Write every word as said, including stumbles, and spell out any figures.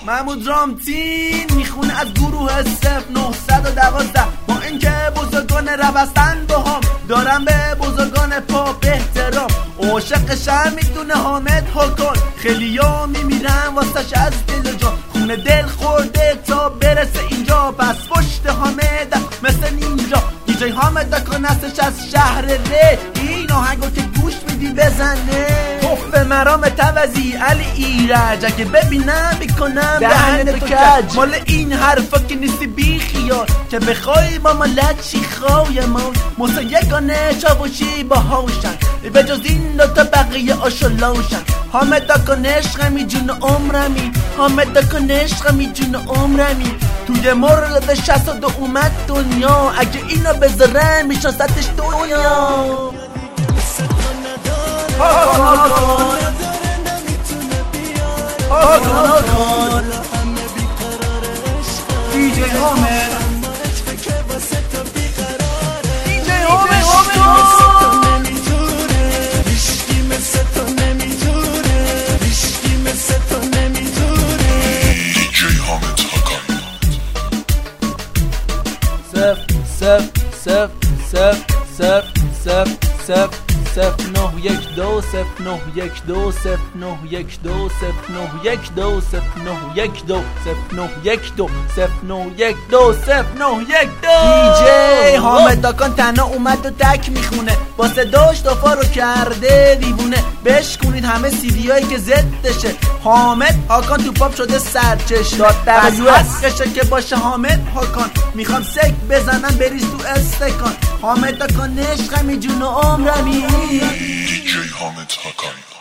محمود رامتین میخونه از گروه صفر نهصد و دوازده. با اینکه بزرگان ربستن با هم دارم به بزرگان پاپ احترام. عاشقشم میدونه حامد حکان، خیلی ها میمیرن واسش از دل و جان. خونه دل خورده تا برسه اینجا، پس پشت حامد مثل نینجا. دیجی حامد دکان هستش از شهر ره، این آهنگو که گوش میدی بزنه. توف مرام توزی علی ایرج، اگه ببینم بیکنم دهن تو کج. مال این حرفا که نیستی بی خیال، که بخوای با مالت چی خواه ما. موسا یگانه چاوشی با هاوشن، به جز این دوتا بقیه آشولاشن. حامد دکان عشقمی جون عمرمی، حامد دکان عشقمی جون عمرمی. توی مورد شصت و دو اومد دنیا، اگه اینو بذارم میشناستش دنیا. هاکن هاکن هاکن هاکن دیجی حامد دیجی حامد صفر صفر صفر صفر صفر صفر صفر صفر نه یک دو صفر نه یک دو صفر نه یک دو صفر نه یک دو صفر نه یک دو صفر نه یک دو صفر نه یک دو صفر نه یک دو. دیجی حامد دکان تنها اومد و تک میخونه، با صداش دفاع رو کرده دیوونه. بشکنید همه سیدی هایی که زدشه. حامد حاکان تو پاپ شده سرچش، بس حقشه که باشه حامد حاکان. میخوام سک بزنم بریز تو استکان. حامد دکان عشقمی جون و عمرمی. دیجی حامد حاکان.